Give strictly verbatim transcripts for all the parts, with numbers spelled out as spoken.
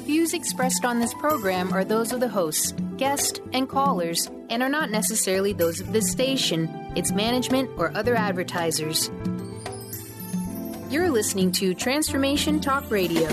views expressed on this program are those of the hosts, guests, and callers, and are not necessarily those of this station, its management, or other advertisers. You're listening to Transformation Talk Radio.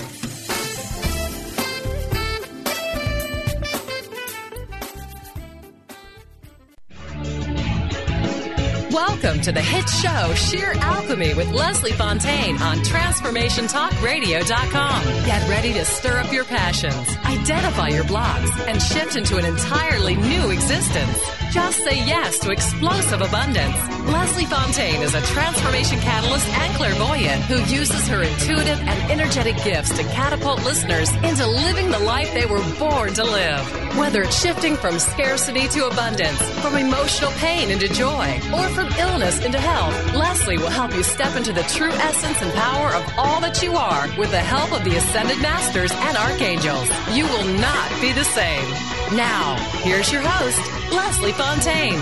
Welcome to the hit show Sheer Alchemy with Leslie Fontaine on Transformation Talk Radio dot com. Get ready to stir up your passions, identify your blocks, and shift into an entirely new existence. Just say yes to explosive abundance. Leslie Fontaine is a transformation catalyst and clairvoyant who uses her intuitive and energetic gifts to catapult listeners into living the life they were born to live. Whether it's shifting from scarcity to abundance, from emotional pain into joy, or from illness into health, Leslie will help you step into the true essence and power of all that you are with the help of the Ascended Masters and Archangels. You will not be the same. Now, here's your host, Leslie Fontaine.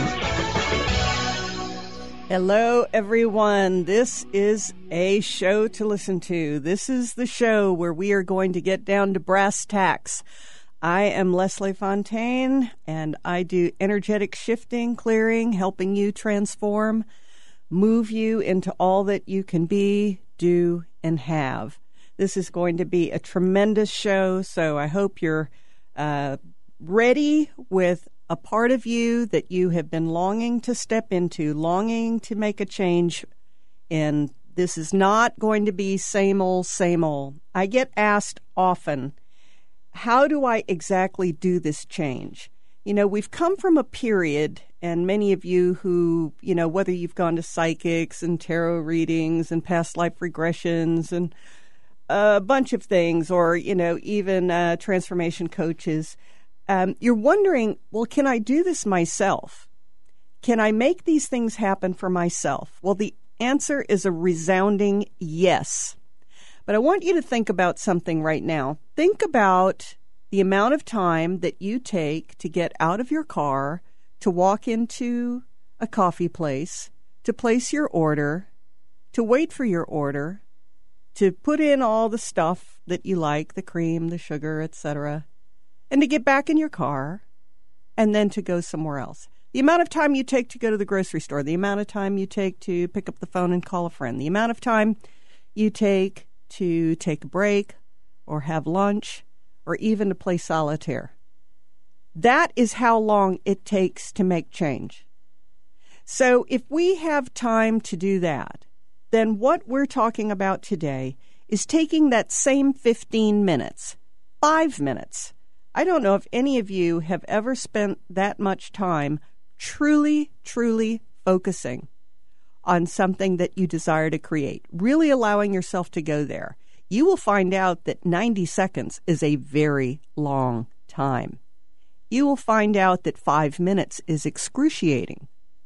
Hello, everyone. This is a show to listen to. This is the show where we are going to get down to brass tacks. I am Leslie Fontaine, and I do energetic shifting, clearing, helping you transform, move you into all that you can be, do, and have. This is going to be a tremendous show, so I hope you're uh, ready with a part of you that you have been longing to step into, longing to make a change in. This is not going to be same old, same old. I get asked often, how do I exactly do this change? You know, we've come from a period, and many of you who, you know, whether you've gone to psychics and tarot readings and past life regressions and a bunch of things, or, you know, even uh, transformation coaches, um, you're wondering, well, can I do this myself? Can I make these things happen for myself? Well, the answer is a resounding yes. But I want you to think about something right now. Think about the amount of time that you take to get out of your car, to walk into a coffee place, to place your order, to wait for your order, to put in all the stuff that you like, the cream, the sugar, et cetera, and to get back in your car, and then to go somewhere else. The amount of time you take to go to the grocery store, the amount of time you take to pick up the phone and call a friend, the amount of time you take to take a break or have lunch or even to play solitaire. That is how long it takes to make change. So if we have time to do that, then what we're talking about today is taking that same fifteen minutes, five minutes. I don't know if any of you have ever spent that much time truly, truly focusing on something that you desire to create, really allowing yourself to go there. You will find out that ninety seconds is a very long time. You will find out that five minutes is excruciating.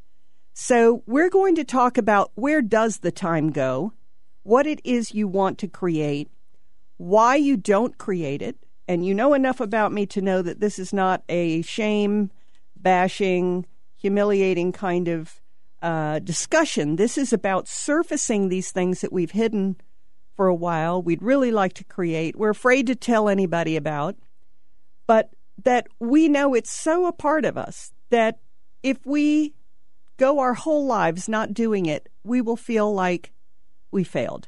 So we're going to talk about where does the time go, what it is you want to create, why you don't create it, and you know enough about me to know that this is not a shame, bashing, humiliating kind of Uh, discussion. This is about surfacing these things that we've hidden for a while, we'd really like to create, we're afraid to tell anybody about, but that we know it's so a part of us that if we go our whole lives not doing it, we will feel like we failed.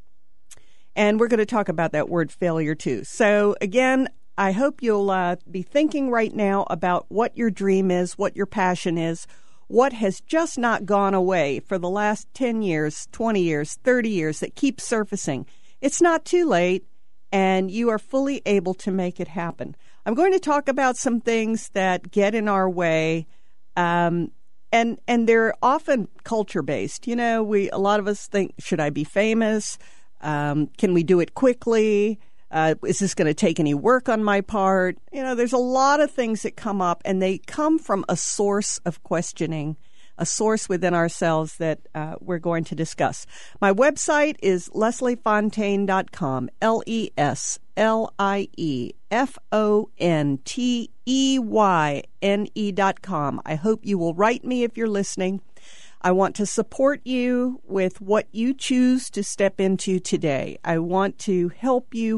And we're going to talk about that word failure too. So again, I hope you'll uh, be thinking right now about what your dream is, what your passion is, what has just not gone away for the last ten years, twenty years, thirty years that keeps surfacing. It's not too late, and you are fully able to make it happen. I'm going to talk about some things that get in our way, um, and and they're often culture-based. You know, we a lot of us think, should I be famous? Um, can we do it quickly? Uh, is this going to take any work on my part? You know, there's a lot of things that come up, and they come from a source of questioning, a source within ourselves that uh, we're going to discuss. My website is leslie fontaine dot com, L E S L I E F O N T E Y N E dot com. I hope you will write me if you're listening. I want to support you with what you choose to step into today. I want to help you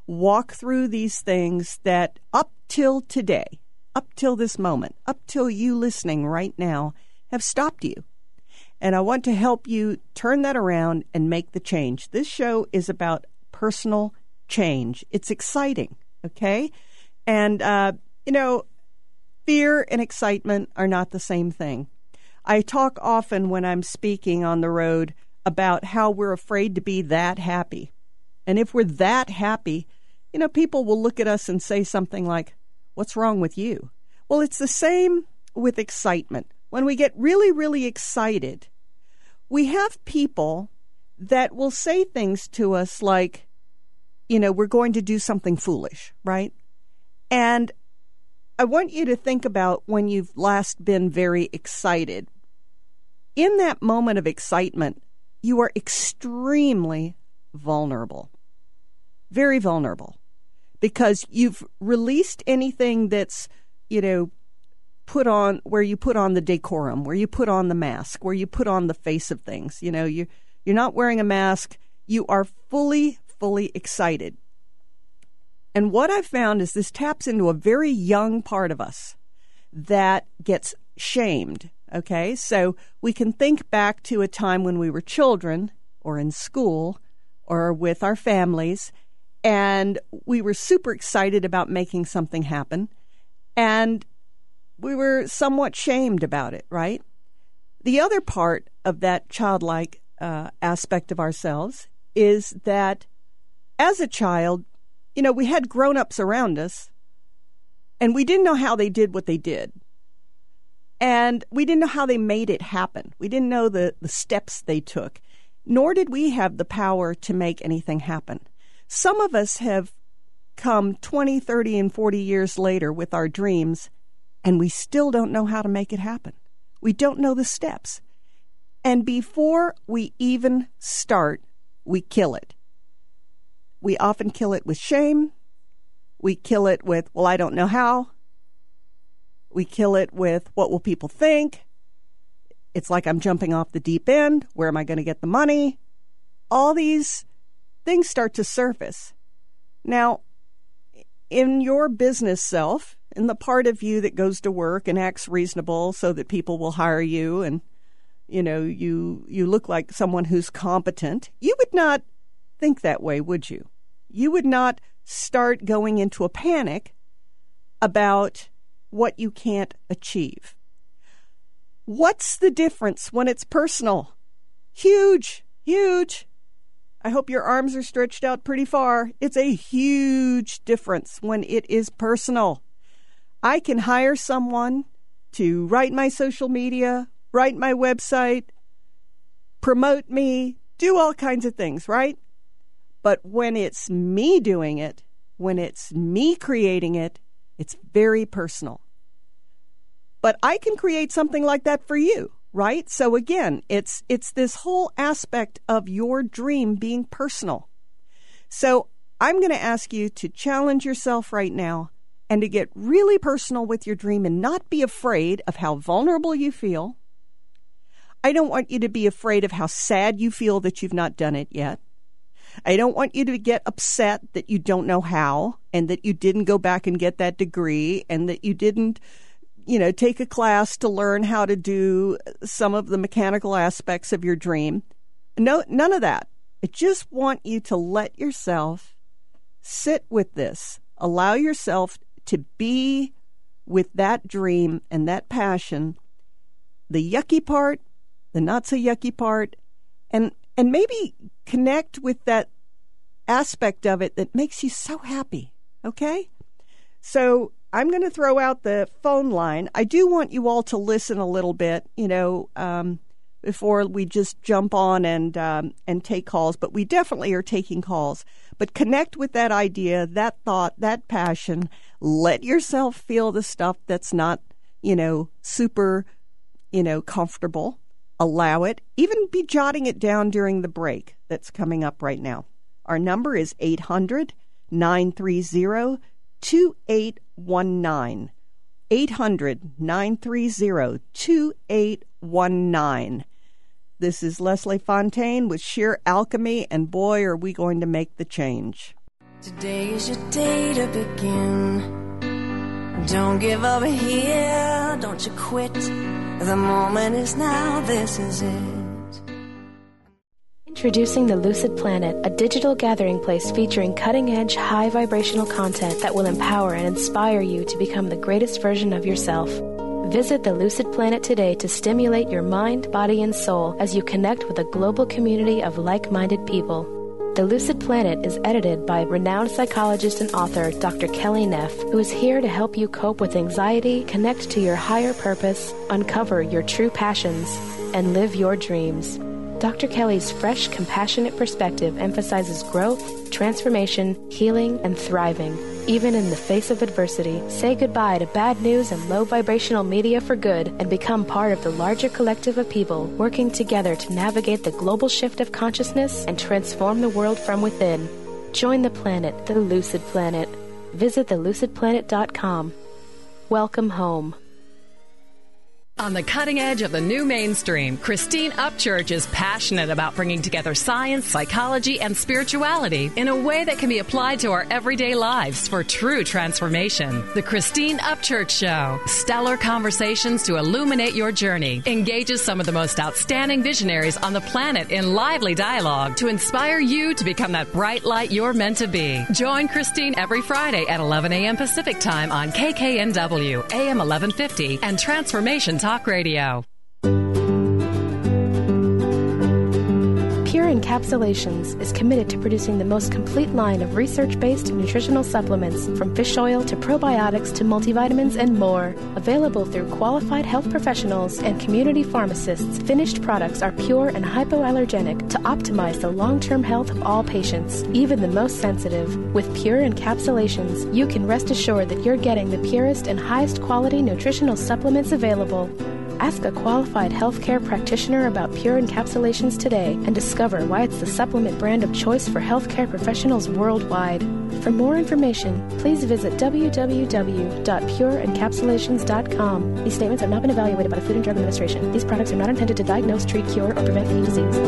walk through these things that up till today, up till this moment, up till you listening right now, have stopped you. And I want to help you turn that around and make the change. This show is about personal change. It's exciting, okay? And, uh, you know, fear and excitement are not the same thing. I talk often when I'm speaking on the road about how we're afraid to be that happy. And if we're that happy, you know, people will look at us and say something like, "What's wrong with you?" Well, it's the same with excitement. When we get really, really excited, we have people that will say things to us like, you know, we're going to do something foolish, right? And I want you to think about when you've last been very excited. In that moment of excitement, you are extremely vulnerable, very vulnerable, because you've released anything that's, you know, put on, where you put on the decorum, where you put on the mask, where you put on the face of things. You know, you, you're not wearing a mask. You are fully, fully excited. And what I've found is this taps into a very young part of us that gets shamed, okay? So we can think back to a time when we were children or in school or with our families, and we were super excited about making something happen, and we were somewhat shamed about it, right? The other part of that childlike uh, aspect of ourselves is that as a child, you know, we had grown-ups around us, and we didn't know how they did what they did. And we didn't know how they made it happen. We didn't know the, the steps they took, nor did we have the power to make anything happen. Some of us have come twenty, thirty, and forty years later with our dreams, and we still don't know how to make it happen. We don't know the steps. And before we even start, we kill it. We often kill it with shame. We kill it with, well, I don't know how. We kill it with, what will people think? It's like I'm jumping off the deep end. Where am I going to get the money? All these things start to surface. Now, in your business self, in the part of you that goes to work and acts reasonable so that people will hire you and, you know, you you look like someone who's competent, you would not think that way, would you? You would not start going into a panic about what you can't achieve. What's the difference when it's personal? Huge, huge. I hope your arms are stretched out pretty far. It's a huge difference when it is personal. I can hire someone to write my social media, write my website, promote me, do all kinds of things, right? But when it's me doing it, when it's me creating it, it's very personal. But I can create something like that for you, right? So again, it's it's this whole aspect of your dream being personal. So I'm going to ask you to challenge yourself right now and to get really personal with your dream and not be afraid of how vulnerable you feel. I don't want you to be afraid of how sad you feel that you've not done it yet. I don't want you to get upset that you don't know how and that you didn't go back and get that degree and that you didn't, you know, take a class to learn how to do some of the mechanical aspects of your dream. No, none of that. I just want you to let yourself sit with this. Allow yourself to be with that dream and that passion, the yucky part, the not so yucky part, and and maybe connect with that aspect of it that makes you so happy, okay? So I'm going to throw out the phone line. I do want you all to listen a little bit, you know, um, before we just jump on and um, and take calls, but we definitely are taking calls. But connect with that idea, that thought, that passion. Let yourself feel the stuff that's not, you know, super, you know, comfortable. Allow it. Even be jotting it down during the break that's coming up right now. Our number is eight hundred, nine three zero, two eight one nine. eight hundred, nine three zero, two eight one nine. This is Leslie Fontaine with Sheer Alchemy, and boy, are we going to make the change. Today is your day to begin. Don't give up here, don't you quit. The moment is now, this is it. Introducing the Lucid Planet, a digital gathering place featuring cutting-edge, high vibrational content that will empower and inspire you to become the greatest version of yourself. Visit the Lucid Planet today to stimulate your mind, body, and soul as you connect with a global community of like-minded people. The Lucid Planet is edited by renowned psychologist and author Doctor Kelly Neff, who is here to help you cope with anxiety, connect to your higher purpose, uncover your true passions, and live your dreams. Doctor Kelly's fresh, compassionate perspective emphasizes growth, transformation, healing, and thriving, even in the face of adversity. Say goodbye to bad news and low vibrational media for good and become part of the larger collective of people working together to navigate the global shift of consciousness and transform the world from within. Join the planet, the Lucid Planet. Visit the lucid planet dot com. Welcome home. On the cutting edge of the new mainstream, Christine Upchurch is passionate about bringing together science, psychology, and spirituality in a way that can be applied to our everyday lives for true transformation. The Christine Upchurch Show, stellar conversations to illuminate your journey, engages some of the most outstanding visionaries on the planet in lively dialogue to inspire you to become that bright light you're meant to be. Join Christine every Friday at eleven a.m. Pacific Time on K K N W, A M eleven fifty, and Transformation Talk Radio. Pure Encapsulations is committed to producing the most complete line of research-based nutritional supplements, from fish oil to probiotics to multivitamins and more. Available through qualified health professionals and community pharmacists, finished products are pure and hypoallergenic to optimize the long-term health of all patients, even the most sensitive. With Pure Encapsulations, you can rest assured that you're getting the purest and highest quality nutritional supplements available. Ask a qualified healthcare practitioner about Pure Encapsulations today and discover why it's the supplement brand of choice for healthcare professionals worldwide. For more information, please visit w w w dot pure encapsulations dot com. These statements have not been evaluated by the Food and Drug Administration. These products are not intended to diagnose, treat, cure, or prevent any disease.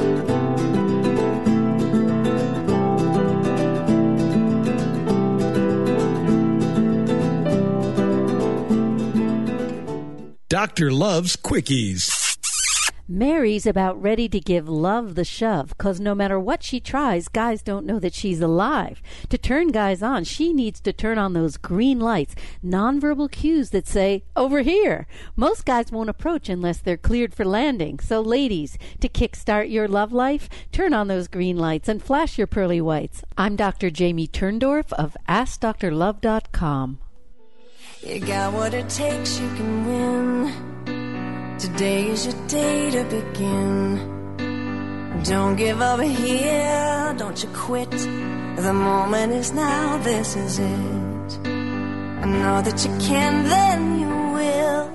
Doctor loves quickies. Mary's about ready to give love the shove, because no matter what she tries, guys don't know that she's alive. To turn guys on, she needs to turn on those green lights, nonverbal cues that say, over here. Most guys won't approach unless they're cleared for landing. So ladies, to kickstart your love life, turn on those green lights and flash your pearly whites. I'm Doctor Jamie Turndorf of ask dr love dot com. You got what it takes, you can win. Today is your day to begin. Don't give up here, don't you quit. The moment is now, this is it. I know that you can, then you will.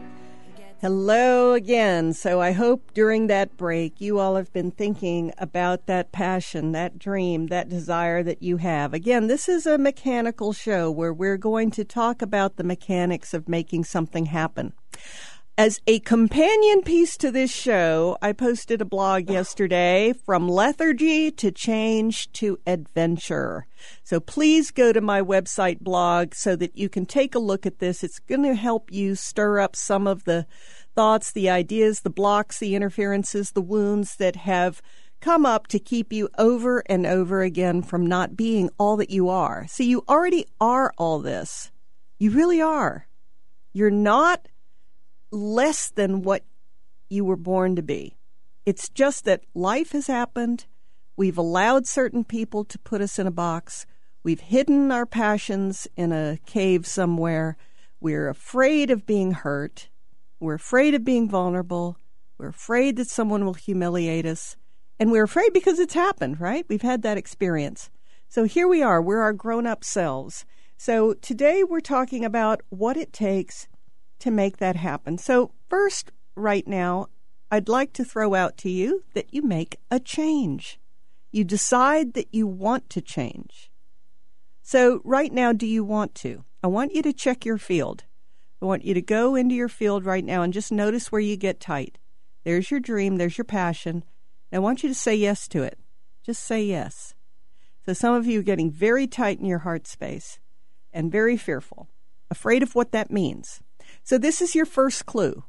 Hello again. So I hope during that break you all have been thinking about that passion, that dream, that desire that you have. Again, this is a mechanical show where we're going to talk about the mechanics of making something happen. As a companion piece to this show, I posted a blog yesterday, From Lethargy to Change to Adventure. So please go to my website blog so that you can take a look at this. It's going to help you stir up some of the thoughts, the ideas, the blocks, the interferences, the wounds that have come up to keep you over and over again from not being all that you are. So you already are all this. You really are. You're not less than what you were born to be. It's just that life has happened. We've allowed certain people to put us in a box. We've hidden our passions in a cave somewhere. We're afraid of being hurt. We're afraid of being vulnerable. We're afraid that someone will humiliate us. And we're afraid because it's happened, right? We've had that experience. So here we are. We're our grown-up selves. So today we're talking about what it takes to make that happen. So first, right now, I'd like to throw out to you that you make a change. You decide that you want to change. So right now, do you want to? I want you to check your field. I want you to go into your field right now and just notice where you get tight. There's your dream. There's your passion. And I want you to say yes to it. Just say yes. So some of you are getting very tight in your heart space and very fearful, afraid of what that means. So this is your first clue.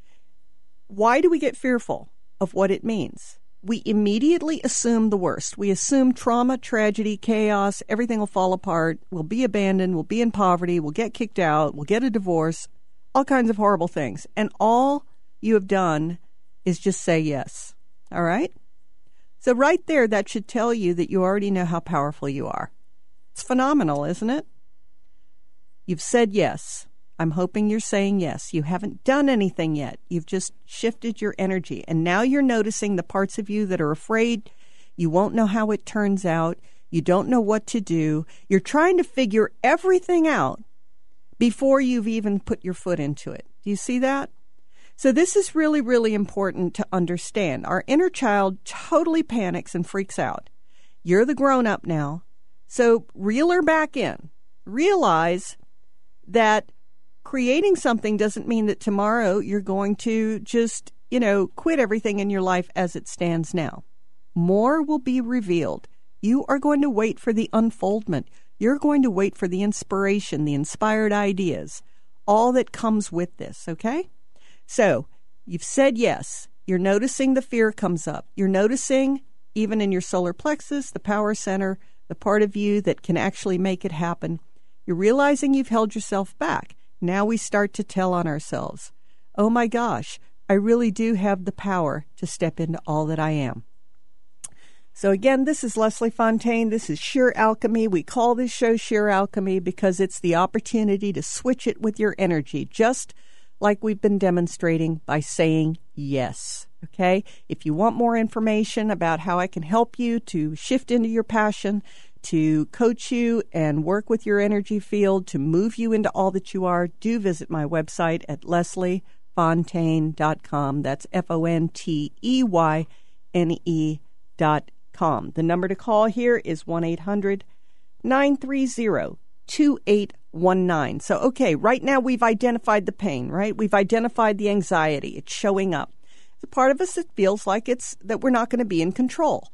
Why do we get fearful of what it means? We immediately assume the worst. We assume trauma, tragedy, chaos, everything will fall apart, we'll be abandoned, we'll be in poverty, we'll get kicked out, we'll get a divorce, all kinds of horrible things. And all you have done is just say yes. All right? So right there, that should tell you that you already know how powerful you are. It's phenomenal, isn't it? You've said yes. I'm hoping you're saying yes. You haven't done anything yet. You've just shifted your energy. And now you're noticing the parts of you that are afraid. You won't know how it turns out. You don't know what to do. You're trying to figure everything out before you've even put your foot into it. Do you see that? So this is really, really important to understand. Our inner child totally panics and freaks out. You're the grown-up now. So reel her back in. Realize that creating something doesn't mean that tomorrow you're going to just, you know, quit everything in your life as it stands now. More will be revealed. You are going to wait for the unfoldment. You're going to wait for the inspiration, the inspired ideas, all that comes with this, okay? So you've said yes. You're noticing the fear comes up. You're noticing, even in your solar plexus, the power center, the part of you that can actually make it happen. You're realizing you've held yourself back. Now we start to tell on ourselves, oh my gosh, I really do have the power to step into all that I am. So again, this is Leslie Fontaine. This is Sheer Alchemy. We call this show Sheer Alchemy because it's the opportunity to switch it with your energy, just like we've been demonstrating by saying yes. Okay? If you want more information about how I can help you to shift into your passion, to coach you and work with your energy field, to move you into all that you are, do visit my website at leslie fontaine dot com. That's F O N T E Y N E dot com. The number to call here is one eight hundred nine three zero two eight one nine. So, okay, right now we've identified the pain, right? We've identified the anxiety. It's showing up. It's a part of us that feels like it's that we're not going to be in control.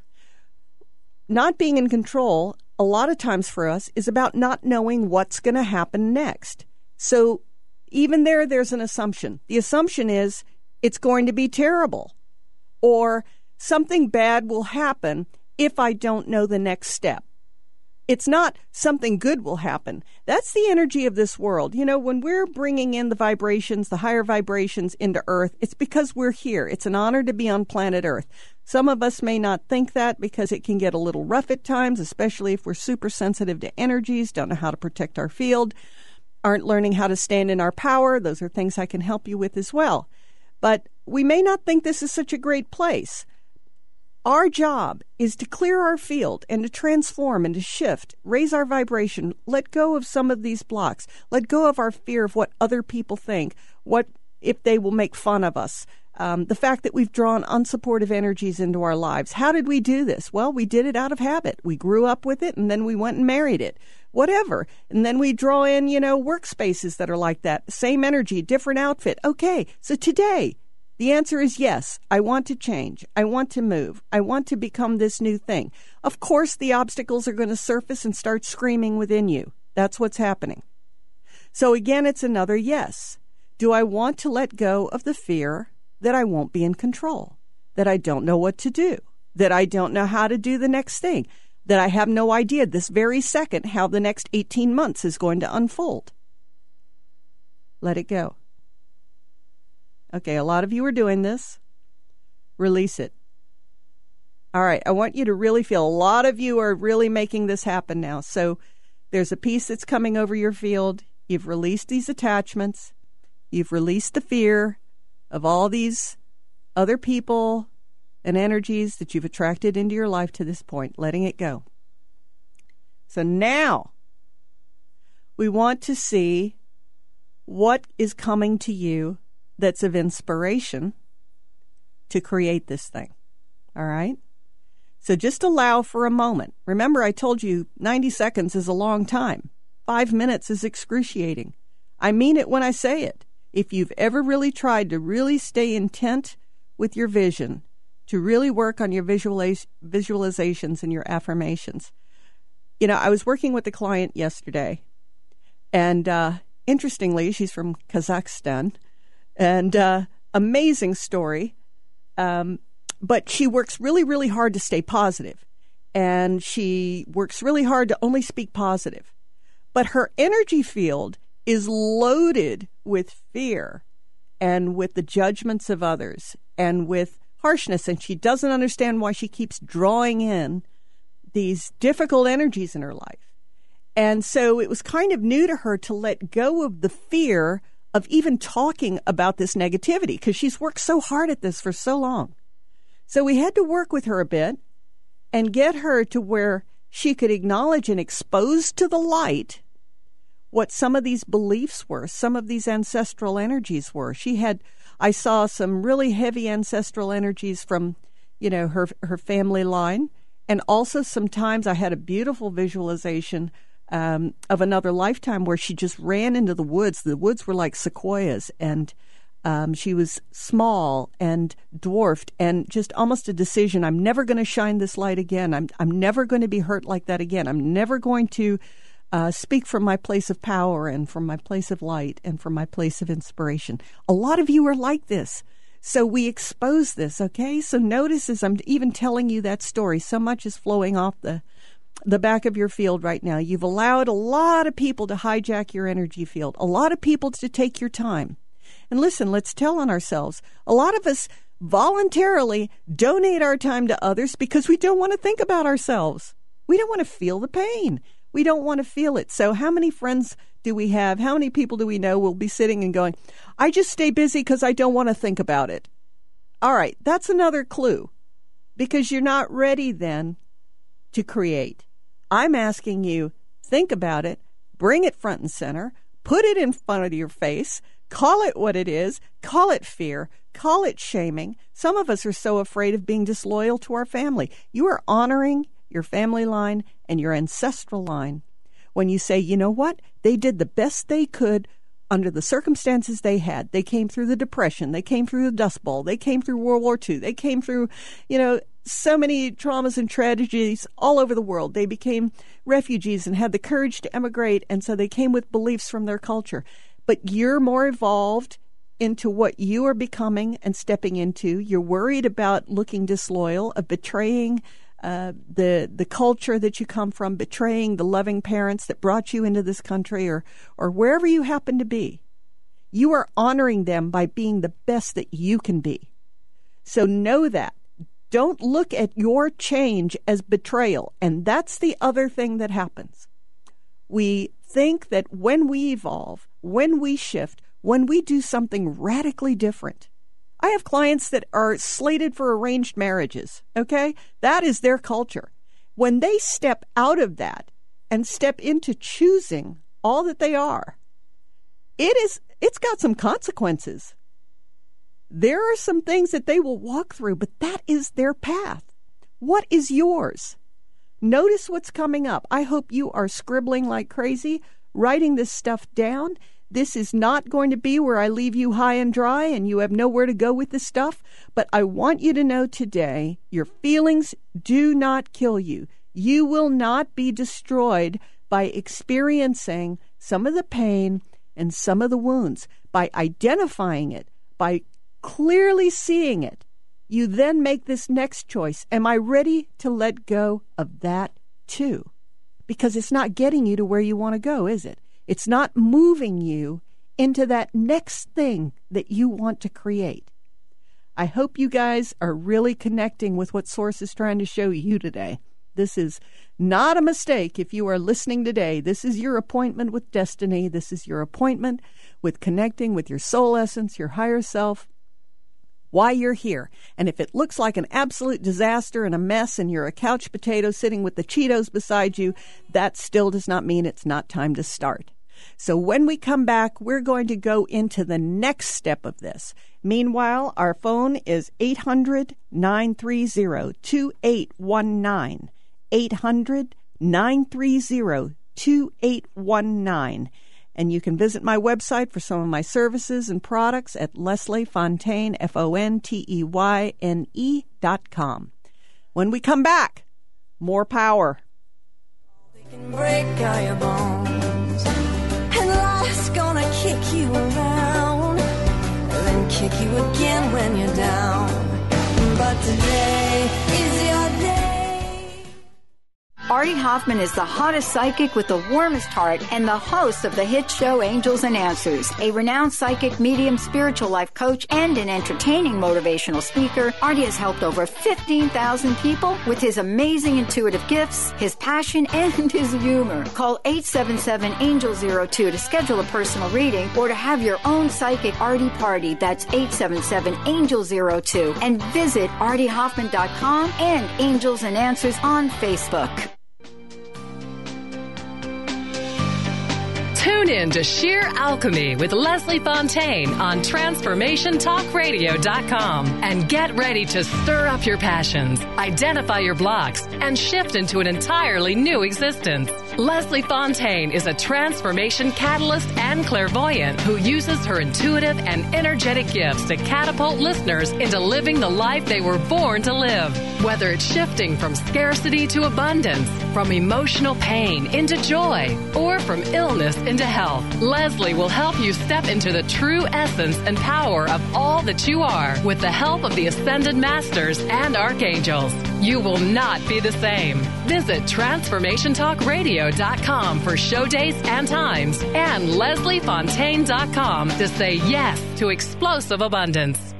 Not being in control, a lot of times for us, is about not knowing what's going to happen next. So even there, there's an assumption. The assumption is it's going to be terrible, or something bad will happen if I don't know the next step. It's not something good will happen. That's the energy of this world. You know, when we're bringing in the vibrations, the higher vibrations into Earth, it's because we're here. It's an honor to be on planet Earth. Some of us may not think that because it can get a little rough at times, especially if we're super sensitive to energies, don't know how to protect our field, aren't learning how to stand in our power. Those are things I can help you with as well. But we may not think this is such a great place. Our job is to clear our field and to transform and to shift, raise our vibration, let go of some of these blocks, let go of our fear of what other people think, what if they will make fun of us, um, the fact that we've drawn unsupportive energies into our lives. How did we do this? Well, we did it out of habit. We grew up with it, and then we went and married it, whatever. And then we draw in, you know, workspaces that are like that, same energy, different outfit. Okay, so today, the answer is yes. I want to change. I want to move. I want to become this new thing. Of course, the obstacles are going to surface and start screaming within you. That's what's happening. So again, it's another yes. Do I want to let go of the fear that I won't be in control, that I don't know what to do, that I don't know how to do the next thing, that I have no idea this very second how the next eighteen months is going to unfold? Let it go. Okay, a lot of you are doing this. Release it. All right, I want you to really feel, a lot of you are really making this happen now. So there's a piece that's coming over your field. You've released these attachments. You've released the fear of all these other people and energies that you've attracted into your life to this point, letting it go. So now we want to see what is coming to you that's of inspiration to create this thing. All right? So just allow for a moment. Remember, I told you ninety seconds is a long time. Five minutes is excruciating. I mean it when I say it. If you've ever really tried to really stay intent with your vision, to really work on your visualiz- visualizations and your affirmations, You know, I was working with a client yesterday, and uh, interestingly, she's from Kazakhstan, and uh, amazing story. Um, but she works really, really hard to stay positive, and she works really hard to only speak positive. But her energy field is loaded with fear and with the judgments of others and with harshness, and she doesn't understand why she keeps drawing in these difficult energies in her life. And so it was kind of new to her to let go of the fear of even talking about this negativity because she's worked so hard at this for so long. So we had to work with her a bit and get her to where she could acknowledge and expose to the light what some of these beliefs were, some of these ancestral energies were. She had, I saw some really heavy ancestral energies from, you know, her her family line. And also sometimes I had a beautiful visualization um, of another lifetime where she just ran into the woods. The woods were like sequoias, and um, she was small and dwarfed, and just almost a decision. I'm never going to shine this light again. I'm I'm never going to be hurt like that again. I'm never going to uh, speak from my place of power and from my place of light and from my place of inspiration. A lot of you are like this. So we expose this, okay? So notice as I'm even telling you that story, so much is flowing off the the back of your field right now. You've allowed a lot of people to hijack your energy field, a lot of people to take your time. And listen, let's tell on ourselves. A lot of us voluntarily donate our time to others because we don't want to think about ourselves. We don't want to feel the pain. We don't want to feel it. So how many friends do we have? How many people do we know will be sitting and going, I just stay busy because I don't want to think about it? All right, that's another clue, because you're not ready then to create. I'm asking you, think about it, bring it front and center, put it in front of your face, call it what it is, call it fear, call it shaming. Some of us are so afraid of being disloyal to our family. You are honoring your family line and your ancestral line when you say, you know what, they did the best they could under the circumstances they had. They came through the Depression. They came through the Dust Bowl. They came through World War Two. They came through, you know, so many traumas and tragedies all over the world. They became refugees and had the courage to emigrate, and so they came with beliefs from their culture. But you're more evolved into what you are becoming and stepping into. You're worried about looking disloyal, of betraying Uh, the the culture that you come from, betraying the loving parents that brought you into this country, or or wherever you happen to be. You are honoring them by being the best that you can be. So know that. Don't look at your change as betrayal. And that's the other thing that happens. We think that when we evolve, when we shift, when we do something radically different. I have clients that are slated for arranged marriages, okay? That is their culture. When they step out of that and step into choosing all that they are, it is, it's got some consequences. There are some things that they will walk through, but that is their path. What is yours? Notice what's coming up. I hope you are scribbling like crazy, writing this stuff down. This is not going to be where I leave you high and dry and you have nowhere to go with this stuff. But I want you to know today, your feelings do not kill you. You will not be destroyed by experiencing some of the pain and some of the wounds. By identifying it, by clearly seeing it, you then make this next choice. Am I ready to let go of that too? Because it's not getting you to where you want to go, is it? It's not moving you into that next thing that you want to create. I hope you guys are really connecting with what Source is trying to show you today. This is not a mistake if you are listening today. This is your appointment with destiny. This is your appointment with connecting with your soul essence, your higher self, why you're here. And if it looks like an absolute disaster and a mess and you're a couch potato sitting with the Cheetos beside you, that still does not mean it's not time to start. So when we come back, we're going to go into the next step of this. Meanwhile, our phone is eight hundred, nine three zero, two eight one nine. eight hundred, nine three zero, two eight one nine. And you can visit my website for some of my services and products at Leslie Fontaine, F O N T E Y N E dot com. When we come back, more power. Break all your bones, and life's gonna kick you around, then kick you again when you're down. But today is your day. Artie Hoffman is the hottest psychic with the warmest heart and the host of the hit show Angels and Answers. A renowned psychic, medium, spiritual life coach, and an entertaining motivational speaker, Artie has helped over fifteen thousand people with his amazing intuitive gifts, his passion, and his humor. Call eight seven seven, angel zero two to schedule a personal reading or to have your own psychic Artie party. That's eight seven seven, angel zero two. And visit artie hoffman dot com and Angels and Answers on Facebook. Tune in to Sheer Alchemy with Leslie Fontaine on transformation talk radio dot com and get ready to stir up your passions, identify your blocks, and shift into an entirely new existence. Leslie Fontaine is a transformation catalyst and clairvoyant who uses her intuitive and energetic gifts to catapult listeners into living the life they were born to live. Whether it's shifting from scarcity to abundance, from emotional pain into joy, or from illness into health, Leslie will help you step into the true essence and power of all that you are with the help of the Ascended Masters and Archangels. You will not be the same. Visit transformation talk radio dot com for show dates and times and leslie fontaine dot com to say yes to explosive abundance.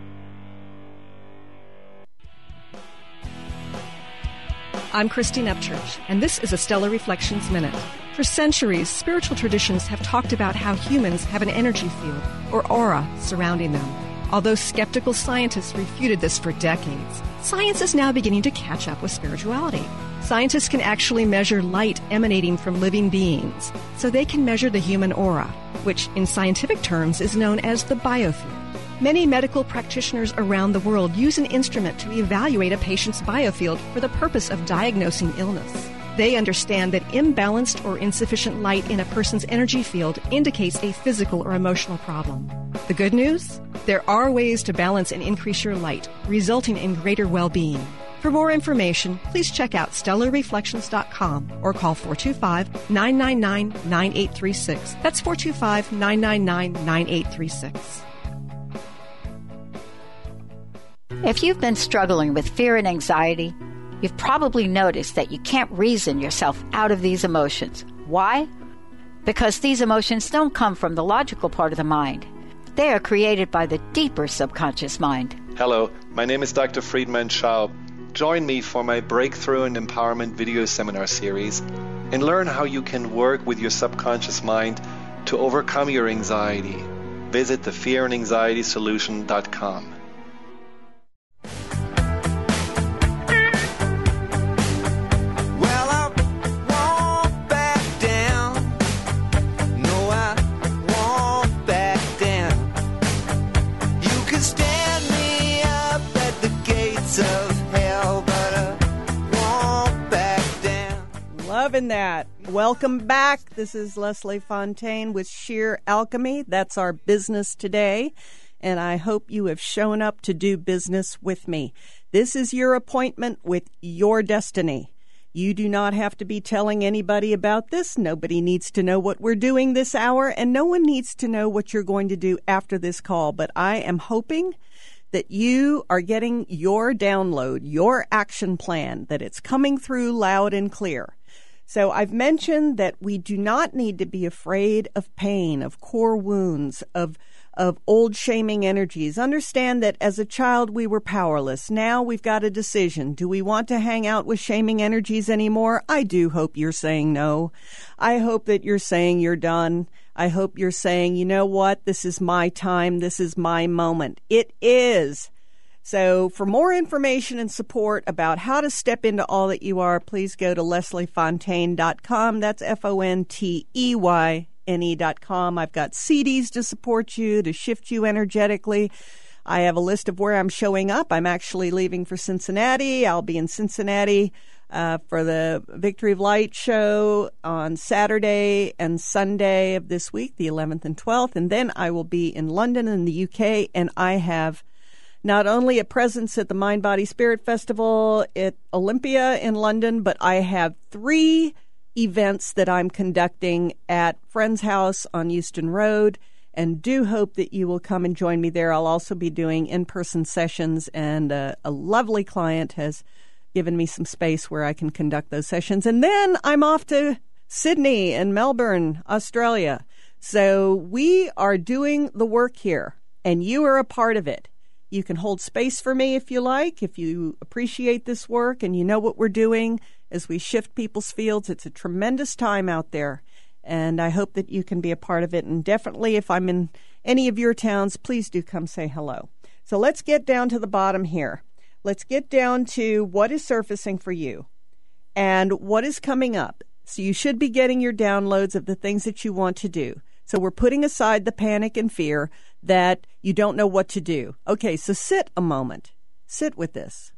I'm Christine Upchurch, and this is a Stellar Reflections Minute. For centuries, spiritual traditions have talked about how humans have an energy field, or aura, surrounding them. Although skeptical scientists refuted this for decades, science is now beginning to catch up with spirituality. Scientists can actually measure light emanating from living beings, so they can measure the human aura, which in scientific terms is known as the biofield. Many medical practitioners around the world use an instrument to evaluate a patient's biofield for the purpose of diagnosing illness. They understand that imbalanced or insufficient light in a person's energy field indicates a physical or emotional problem. The good news? There are ways to balance and increase your light, resulting in greater well-being. For more information, please check out stellar reflections dot com or call four two five, nine nine nine, nine eight three six. That's four two five, nine nine nine, nine eight three six. If you've been struggling with fear and anxiety, you've probably noticed that you can't reason yourself out of these emotions. Why? Because these emotions don't come from the logical part of the mind. They are created by the deeper subconscious mind. Hello, my name is Doctor Friedman Schaub. Join me for my Breakthrough and Empowerment video seminar series and learn how you can work with your subconscious mind to overcome your anxiety. Visit the fear and anxiety solution dot com. Loving that. Welcome back. This is Leslie Fontaine with Sheer Alchemy. That's our business today, and I hope you have shown up to do business with me. This is your appointment with your destiny. You do not have to be telling anybody about this. Nobody needs to know what we're doing this hour, and no one needs to know what you're going to do after this call. But I am hoping that you are getting your download, your action plan, that it's coming through loud and clear. So I've mentioned that we do not need to be afraid of pain, of core wounds, of of old shaming energies. Understand that as a child we were powerless. Now we've got a decision. Do we want to hang out with shaming energies anymore? I do hope you're saying no. I hope that you're saying you're done. I hope you're saying, you know what, this is my time. This is my moment. It is. So for more information and support about how to step into all that you are, please go to leslie fontaine dot com. That's F O N T E Y N E dot com. I've got C Ds to support you, to shift you energetically. I have a list of where I'm showing up. I'm actually leaving for Cincinnati. I'll be in Cincinnati uh, for the Victory of Light show on Saturday and Sunday of this week, the eleventh and twelfth. And then I will be in London in the U K, and I have not only a presence at the Mind, Body, Spirit Festival at Olympia in London, but I have three events that I'm conducting at Friend's House on Euston Road, and do hope that you will come and join me there. I'll also be doing in-person sessions, and uh, a lovely client has given me some space where I can conduct those sessions. And then I'm off to Sydney and Melbourne, Australia. So we are doing the work here, and you are a part of it. You can hold space for me if you like, if you appreciate this work and you know what we're doing as we shift people's fields. It's a tremendous time out there, and I hope that you can be a part of it. And definitely, if I'm in any of your towns, please do come say hello. So let's get down to the bottom here. Let's get down to what is surfacing for you and what is coming up. So you should be getting your downloads of the things that you want to do. So we're putting aside the panic and fear that you don't know what to do. Okay, so sit a moment. Sit with this.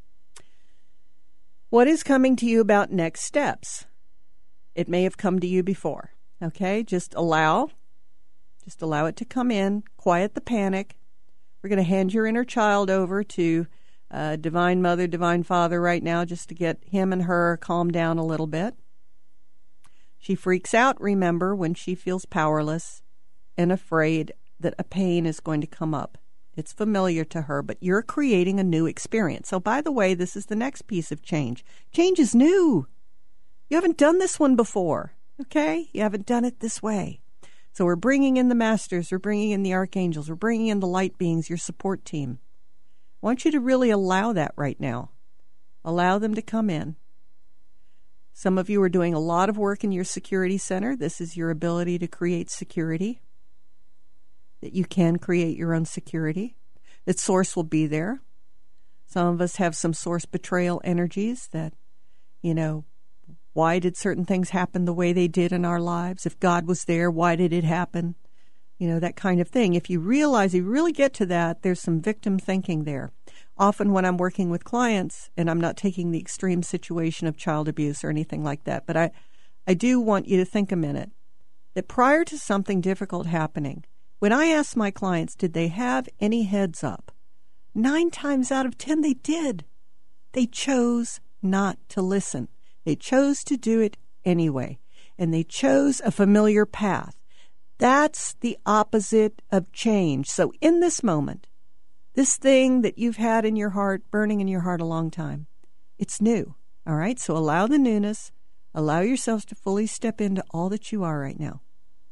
What is coming to you about next steps? It may have come to you before. Okay, just allow. Just allow it to come in. Quiet the panic. We're going to hand your inner child over to uh, Divine Mother, Divine Father right now, just to get him and her calmed down a little bit. She freaks out, remember, when she feels powerless and afraid that a pain is going to come up. It's familiar to her, but you're creating a new experience. So, by the way, this is the next piece of change. Change is new. You haven't done this one before, okay? You haven't done it this way. So we're bringing in the masters, we're bringing in the archangels, we're bringing in the light beings, your support team. I want you to really allow that right now. Allow them to come in. Some of you are doing a lot of work in your security center. This is your ability to create security, that you can create your own security, that source will be there. Some of us have some source betrayal energies that, you know, why did certain things happen the way they did in our lives? If God was there, why did it happen? You know, that kind of thing. If you realize, you really get to that, there's some victim thinking there. Often when I'm working with clients, and I'm not taking the extreme situation of child abuse or anything like that, but I, I do want you to think a minute that prior to something difficult happening, when I ask my clients, did they have any heads up? Nine times out of ten, they did. They chose not to listen. They chose to do it anyway, and they chose a familiar path. That's the opposite of change. So in this moment, this thing that you've had in your heart, burning in your heart a long time, it's new, all right? So allow the newness. Allow yourselves to fully step into all that you are right now.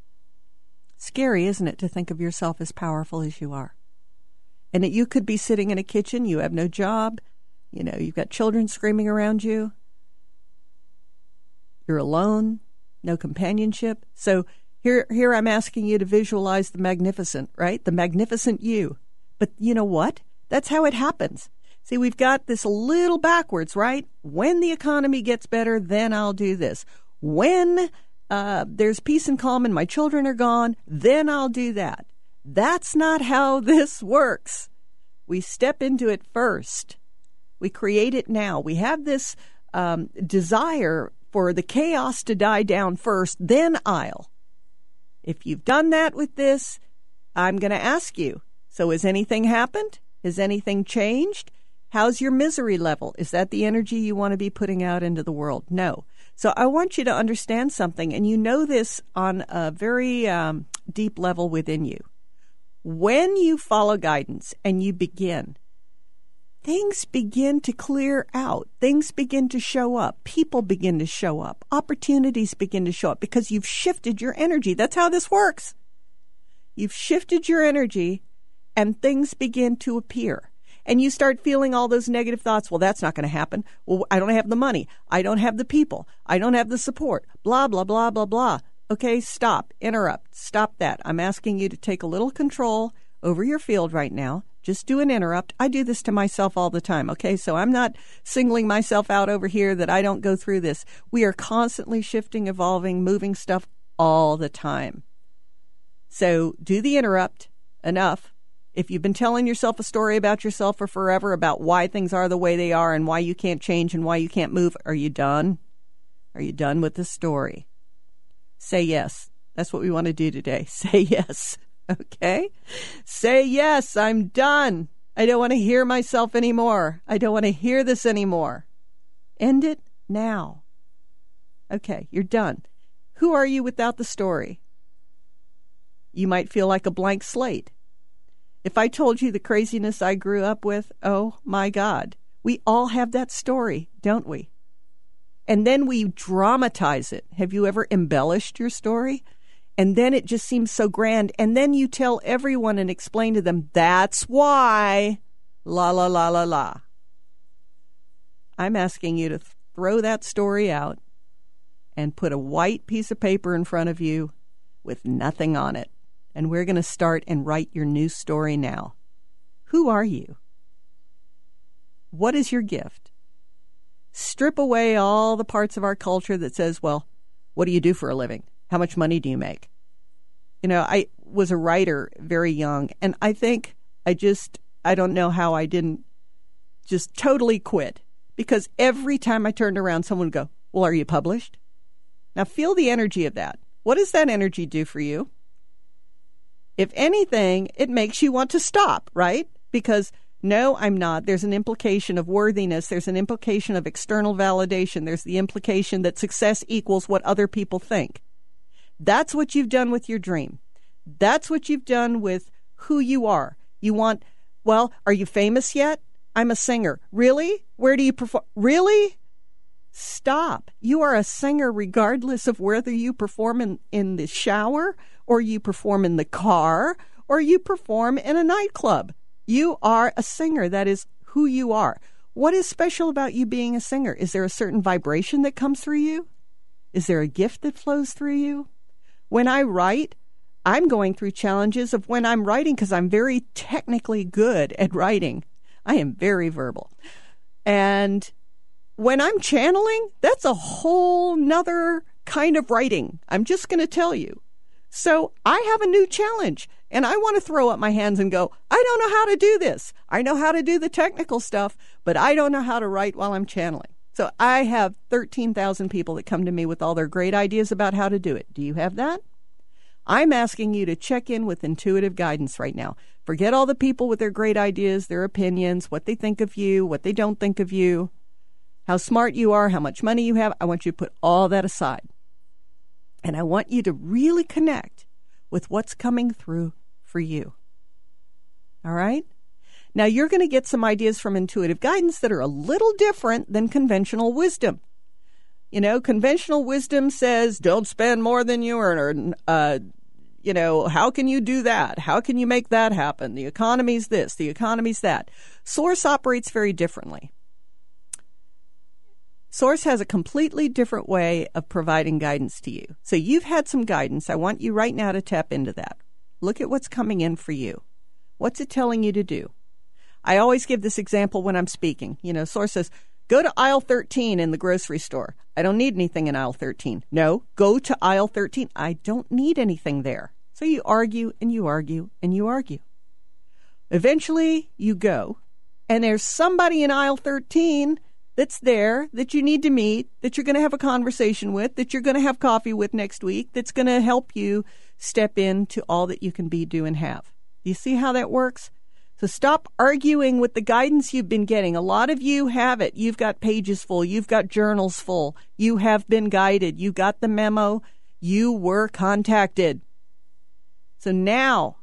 Scary, isn't it, to think of yourself as powerful as you are? And that you could be sitting in a kitchen, you have no job, you know, you've got children screaming around you, you're alone, no companionship. So here, here I'm asking you to visualize the magnificent, right? The magnificent you. But you know what? That's how it happens. See, we've got this a little backwards, right? When the economy gets better, then I'll do this. When uh, there's peace and calm and my children are gone, then I'll do that. That's not how this works. We step into it first. We create it now. We have this um, desire for the chaos to die down first, then I'll. If you've done that with this, I'm going to ask you, so has anything happened? Has anything changed? How's your misery level? Is that the energy you want to be putting out into the world? No. So I want you to understand something, and you know this on a very um, deep level within you. When you follow guidance and you begin, things begin to clear out. Things begin to show up. People begin to show up. Opportunities begin to show up because you've shifted your energy. That's how this works. You've shifted your energy and things begin to appear. And you start feeling all those negative thoughts. Well, that's not going to happen. Well, I don't have the money. I don't have the people. I don't have the support. Blah, blah, blah, blah, blah. Okay, stop. Interrupt. Stop that. I'm asking you to take a little control over your field right now. Just do an interrupt. I do this to myself all the time, okay? So I'm not singling myself out over here that I don't go through this. We are constantly shifting, evolving, moving stuff all the time. So do the interrupt. Enough. If you've been telling yourself a story about yourself for forever about why things are the way they are and why you can't change and why you can't move, are you done? Are you done with the story? Say yes. That's what we want to do today. Say yes. Okay? Say yes, I'm done. I don't want to hear myself anymore. I don't want to hear this anymore. End it now. Okay, you're done. Who are you without the story? You might feel like a blank slate. If I told you the craziness I grew up with, oh my God, we all have that story, don't we? And then we dramatize it. Have you ever embellished your story? And then it just seems so grand. And then you tell everyone and explain to them, that's why, la, la, la, la, la. I'm asking you to throw that story out and put a white piece of paper in front of you with nothing on it. And we're going to start and write your new story now. Who are you? What is your gift? Strip away all the parts of our culture that says, well, what do you do for a living? How much money do you make? You know, I was a writer very young, and I think I just, I don't know how I didn't just totally quit. Because every time I turned around, someone would go, well, are you published? Now feel the energy of that. What does that energy do for you? If anything, it makes you want to stop, right? Because no, I'm not. There's an implication of worthiness. There's an implication of external validation. There's the implication that success equals what other people think. That's what you've done with your dream. That's what you've done with who you are. You want, well, are you famous yet? I'm a singer. Really? Where do you perform? Really? Stop. You are a singer regardless of whether you perform in, in the shower or you perform in the car or you perform in a nightclub. You are a singer. That is who you are. What is special about you being a singer? Is there a certain vibration that comes through you? Is there a gift that flows through you? When I write, I'm going through challenges of when I'm writing because I'm very technically good at writing. I am very verbal. And when I'm channeling, that's a whole nother kind of writing. I'm just going to tell you. So I have a new challenge, and I want to throw up my hands and go, I don't know how to do this. I know how to do the technical stuff, but I don't know how to write while I'm channeling. So I have thirteen thousand people that come to me with all their great ideas about how to do it. Do you have that? I'm asking you to check in with intuitive guidance right now. Forget all the people with their great ideas, their opinions, what they think of you, what they don't think of you, how smart you are, how much money you have. I want you to put all that aside. And I want you to really connect with what's coming through for you. All right? Now, you're going to get some ideas from intuitive guidance that are a little different than conventional wisdom. You know, conventional wisdom says, don't spend more than you earn, or, uh, you know, how can you do that? How can you make that happen? The economy's this, the economy's that. Source operates very differently. Source has a completely different way of providing guidance to you. So you've had some guidance. I want you right now to tap into that. Look at what's coming in for you. What's it telling you to do? I always give this example when I'm speaking. You know, Source says, go to aisle thirteen in the grocery store. I don't need anything in aisle thirteen. No, go to aisle thirteen. I don't need anything there. So you argue and you argue and you argue. Eventually you go, and there's somebody in aisle thirteen that's there that you need to meet, that you're going to have a conversation with, that you're going to have coffee with next week, that's going to help you step into all that you can be, do, and have. Do you see how that works? So stop arguing with the guidance you've been getting. A lot of you have it. You've got pages full. You've got journals full. You have been guided. You got the memo. You were contacted. So now,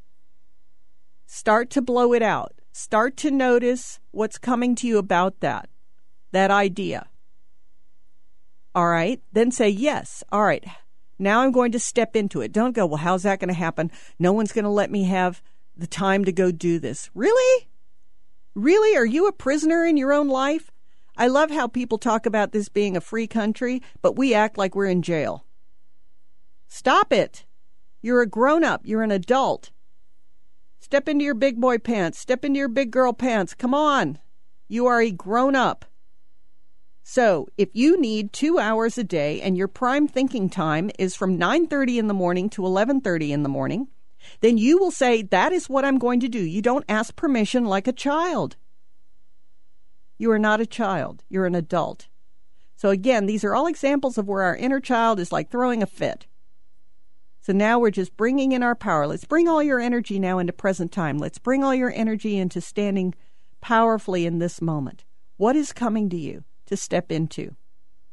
start to blow it out. Start to notice what's coming to you about that, that idea. All right? Then say, yes. All right. Now I'm going to step into it. Don't go, well, how's that going to happen? No one's going to let me have the time to go do this. Really? Really? Are you a prisoner in your own life? I love how people talk about this being a free country, but we act like we're in jail. Stop it. You're a grown-up. You're an adult. Step into your big boy pants. Step into your big girl pants. Come on. You are a grown-up. So if you need two hours a day and your prime thinking time is from nine thirty in the morning to eleven thirty in the morning, then you will say, that is what I'm going to do. You don't ask permission like a child. You are not a child. You're an adult. So again, these are all examples of where our inner child is like throwing a fit. So now we're just bringing in our power. Let's bring all your energy now into present time. Let's bring all your energy into standing powerfully in this moment. What is coming to you to step into?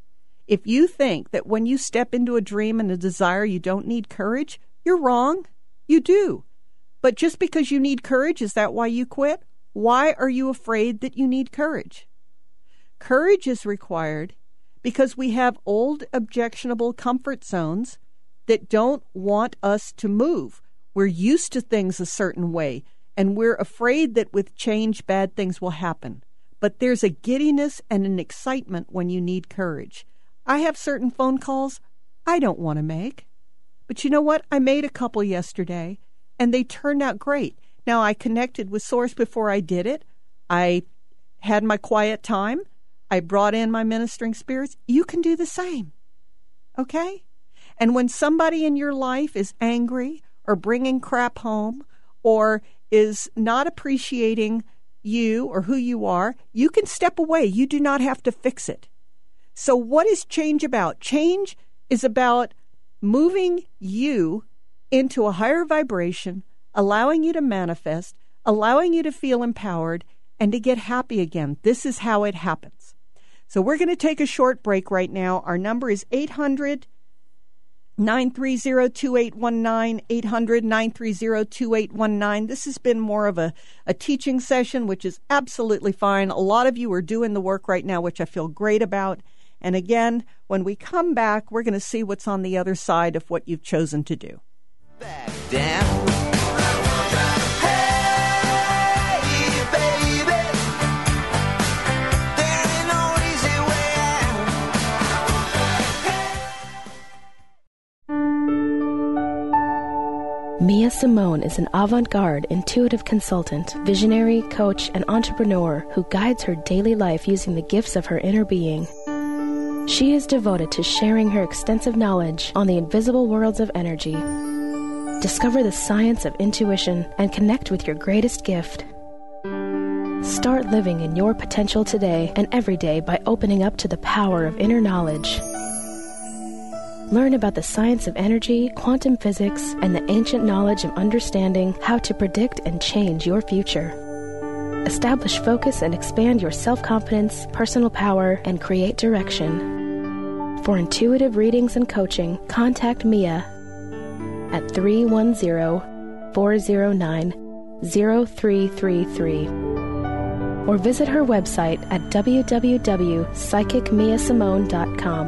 If you think that when you step into a dream and a desire you don't need courage, you're wrong. You do. But just because you need courage, is that why you quit? Why are you afraid that you need courage? Courage is required because we have old, objectionable comfort zones that don't want us to move. We're used to things a certain way, and we're afraid that with change, bad things will happen. But there's a giddiness and an excitement when you need courage. I have certain phone calls I don't want to make. But you know what? I made a couple yesterday, and they turned out great. Now, I connected with Source before I did it. I had my quiet time. I brought in my ministering spirits. You can do the same. Okay? And when somebody in your life is angry or bringing crap home or is not appreciating you or who you are, you can step away. You do not have to fix it. So what is change about? Change is about moving you into a higher vibration, allowing you to manifest, allowing you to feel empowered, and to get happy again. This is how it happens. So we're going to take a short break right now. Our number is eight hundred, nine three zero, two eight one nine, eight hundred, nine three zero, two eight one nine. This has been more of a, a teaching session, which is absolutely fine. A lot of you are doing the work right now, which I feel great about. And again, when we come back, we're going to see what's on the other side of what you've chosen to do. Back down. Hey, baby. There ain't no easy way out. Mia Simone is an avant-garde, intuitive consultant, visionary, coach, and entrepreneur who guides her daily life using the gifts of her inner being. She is devoted to sharing her extensive knowledge on the invisible worlds of energy. Discover the science of intuition and connect with your greatest gift. Start living in your potential today and every day by opening up to the power of inner knowledge. Learn about the science of energy, quantum physics, and the ancient knowledge of understanding how to predict and change your future. Establish focus and expand your self-confidence, personal power, and create direction. For intuitive readings and coaching, contact Mia at three one zero, four zero nine, zero three three three or visit her website at w w w dot psychic mia simone dot com.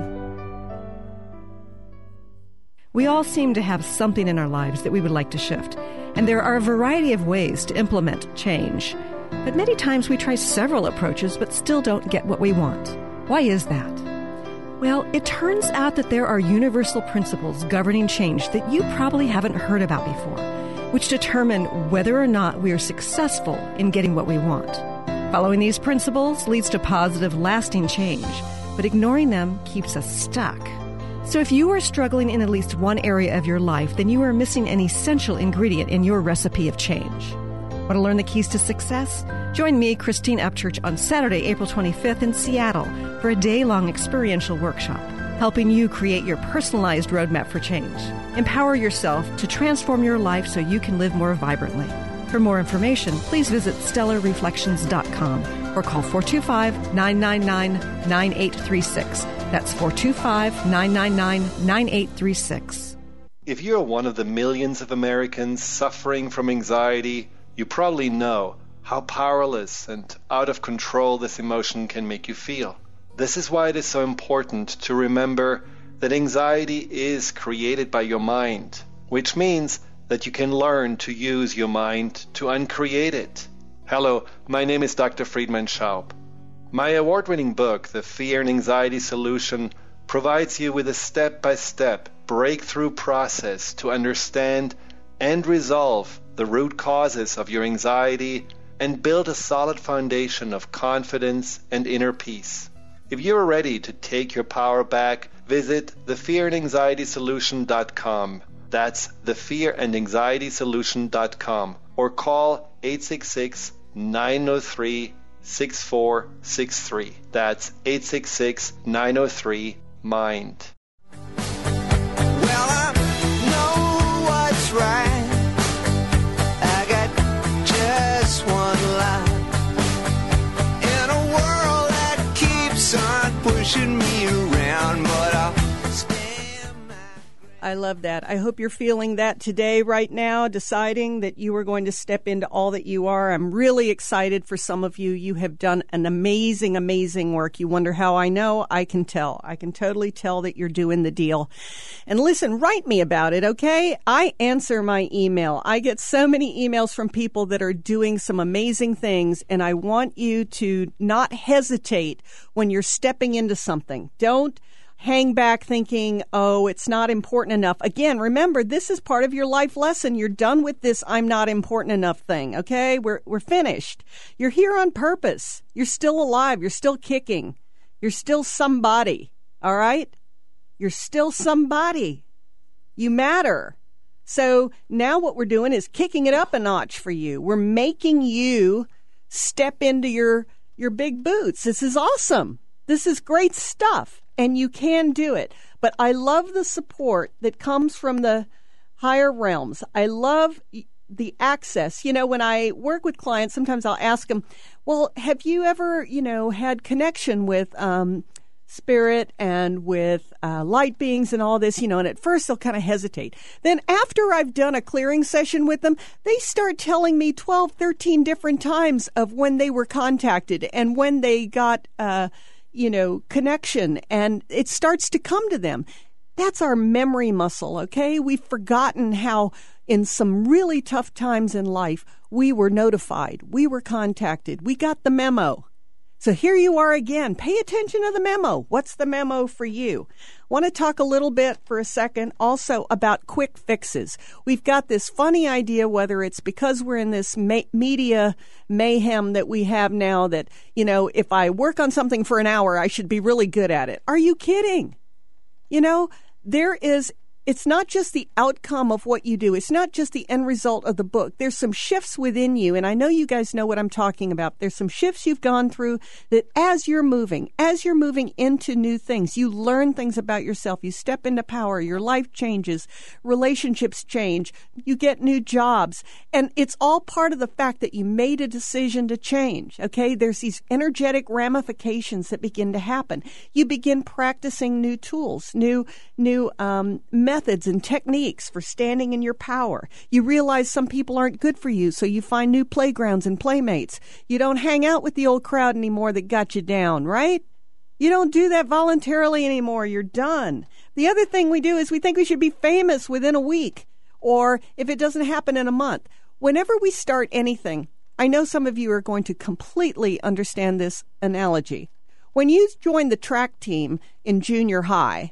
We all seem to have something in our lives that we would like to shift, and there are a variety of ways to implement change. But many times we try several approaches but still don't get what we want. Why is that? Well, it turns out that there are universal principles governing change that you probably haven't heard about before, which determine whether or not we are successful in getting what we want. Following these principles leads to positive, lasting change, but ignoring them keeps us stuck. So if you are struggling in at least one area of your life, then you are missing an essential ingredient in your recipe of change. Want to learn the keys to success? Join me, Christine Upchurch, on Saturday, April twenty-fifth in Seattle for a day-long experiential workshop, helping you create your personalized roadmap for change. Empower yourself to transform your life so you can live more vibrantly. For more information, please visit stellar reflections dot com or call four two five, nine nine nine, nine eight three six. That's four two five, nine nine nine, nine eight three six. If you're one of the millions of Americans suffering from anxiety, you probably know how powerless and out of control this emotion can make you feel. This is why it is so important to remember that anxiety is created by your mind, which means that you can learn to use your mind to uncreate it. Hello, my name is Doctor Friedemann Schaub. My award-winning book, The Fear and Anxiety Solution, provides you with a step-by-step breakthrough process to understand and resolve the root causes of your anxiety and build a solid foundation of confidence and inner peace. If you are ready to take your power back, visit the fear and anxiety solution dot com. That's the fear and anxiety solution dot com or call eight six six, nine zero three, six four six three. That's eight six six, nine zero three, MIND. Well, I know what's right. I got just one life. In a world that keeps on pushing me around. I love that. I hope you're feeling that today, right now, deciding that you are going to step into all that you are. I'm really excited for some of you. You have done an amazing, amazing work. You wonder how I know? I can tell. I can totally tell that you're doing the deal. And listen, write me about it, okay? I answer my email. I get so many emails from people that are doing some amazing things, and I want you to not hesitate when you're stepping into something. Don't hang back thinking, oh, it's not important enough. Again, remember, this is part of your life lesson. You're done with this I'm not important enough thing, okay? We're we're finished. You're here on purpose. You're still alive. You're still kicking. You're still somebody, all right? You're still somebody. You matter. So now what we're doing is kicking it up a notch for you. We're making you step into your, your big boots. This is awesome. This is great stuff. And you can do it. But I love the support that comes from the higher realms. I love the access. You know, when I work with clients, sometimes I'll ask them, well, have you ever, you know, had connection with um, spirit and with uh, light beings and all this, you know, and at first they'll kind of hesitate. Then after I've done a clearing session with them, they start telling me twelve, thirteen different times of when they were contacted and when they got uh you know, connection, and it starts to come to them. That's our memory muscle, okay? We've forgotten how in some really tough times in life, we were notified, we were contacted, we got the memo. So here you are again. Pay attention to the memo. What's the memo for you? I want to talk a little bit for a second also about quick fixes. We've got this funny idea, whether it's because we're in this ma- media mayhem that we have now, that, you know, if I work on something for an hour, I should be really good at it. Are you kidding? You know, there is... It's not just the outcome of what you do. It's not just the end result of the book. There's some shifts within you, and I know you guys know what I'm talking about. There's some shifts you've gone through that as you're moving, as you're moving into new things, you learn things about yourself. You step into power. Your life changes. Relationships change. You get new jobs. And it's all part of the fact that you made a decision to change, okay? There's these energetic ramifications that begin to happen. You begin practicing new tools, new, new um, methods. methods and techniques for standing in your power. You realize some people aren't good for you, so you find new playgrounds and playmates. You don't hang out with the old crowd anymore that got you down, right? You don't do that voluntarily anymore. You're done. The other thing we do is we think we should be famous within a week, or if it doesn't happen in a month. Whenever we start anything, I know some of you are going to completely understand this analogy. When you joined the track team in junior high,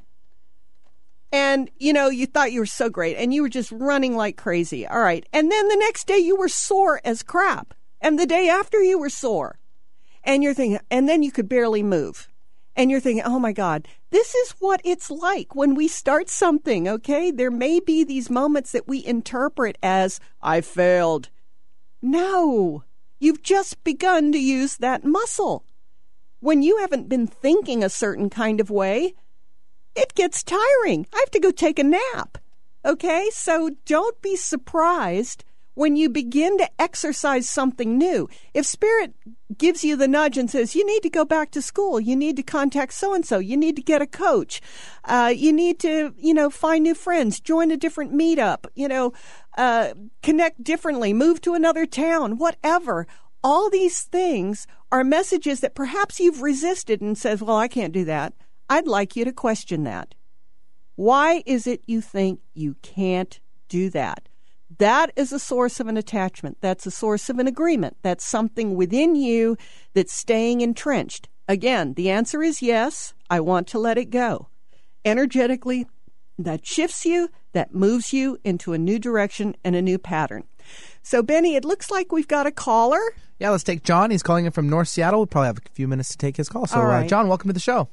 and, you know, you thought you were so great, and you were just running like crazy. All right. And then the next day you were sore as crap. And the day after you were sore. And you're thinking, and then you could barely move. And you're thinking, oh, my God, this is what it's like when we start something, okay? There may be these moments that we interpret as, I failed. No, you've just begun to use that muscle. When you haven't been thinking a certain kind of way, it gets tiring. I have to go take a nap. Okay? So don't be surprised when you begin to exercise something new. If Spirit gives you the nudge and says, you need to go back to school, you need to contact so-and-so, you need to get a coach, uh, you need to, you know, find new friends, join a different meetup, you know, uh, connect differently, move to another town, whatever. All these things are messages that perhaps you've resisted and says, well, I can't do that. I'd like you to question that. Why is it you think you can't do that? That is a source of an attachment. That's a source of an agreement. That's something within you that's staying entrenched. Again, the answer is yes, I want to let it go. Energetically, that shifts you, that moves you into a new direction and a new pattern. So, Benny, it looks like we've got a caller. Yeah, let's take John. He's calling in from North Seattle. We'll probably have a few minutes to take his call. So, All right. uh, John, welcome to the show.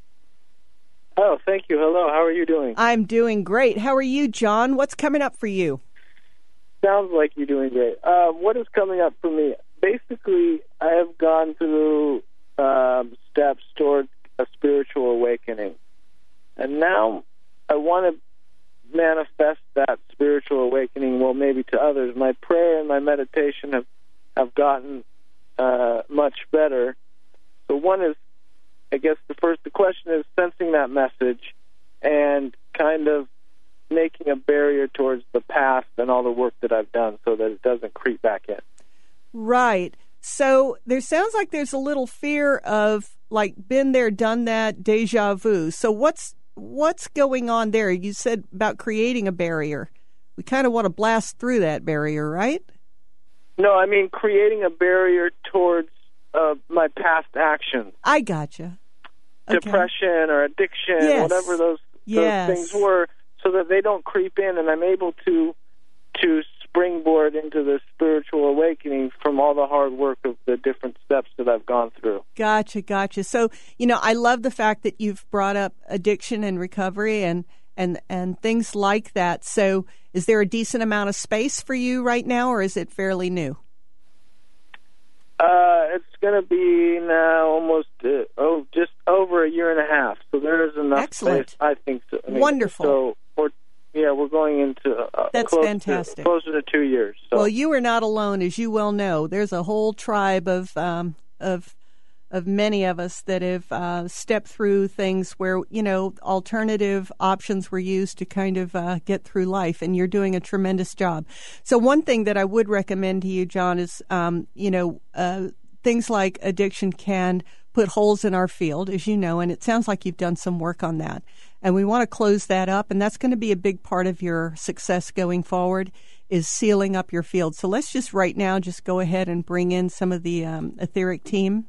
Oh, thank you. Hello. How are you doing? I'm doing great. How are you, John? What's coming up for you? Sounds like you're doing great. Uh, what is coming up for me? Basically, I have gone through um, steps toward a spiritual awakening. And now I want to manifest that spiritual awakening, well, maybe to others. My prayer and my meditation have, have gotten uh, much better. So one is, I guess the first, the question is sensing that message and kind of making a barrier towards the past and all the work that I've done so that it doesn't creep back in. Right. So there sounds like there's a little fear of, like, been there, done that, deja vu. So what's what's going on there? You said about creating a barrier. We kind of want to blast through that barrier, right? No, I mean creating a barrier towards uh, my past actions. I gotcha. Okay. Depression or addiction, yes. whatever those, yes. those things were, so that they don't creep in, and I'm able to to springboard into the spiritual awakening from all the hard work of the different steps that I've gone through. Gotcha, gotcha. So, you know, I love the fact that you've brought up addiction and recovery and, and, and things like that. So is there a decent amount of space for you right now, or is it fairly new? Uh, it's going to be now almost uh, oh, just over a year and a half. So there is enough Excellent. space, I think. So, I mean, Wonderful. So we're, yeah, we're going into uh, That's close fantastic. To, closer to two years. So. Well, you are not alone, as you well know. There's a whole tribe of um, of of many of us that have uh, stepped through things where, you know, alternative options were used to kind of uh, get through life, and you're doing a tremendous job. So one thing that I would recommend to you, John, is, um, you know, uh, things like addiction can put holes in our field, as you know, and it sounds like you've done some work on that. And we want to close that up, and that's going to be a big part of your success going forward, is sealing up your field. So let's just right now just go ahead and bring in some of the um, etheric team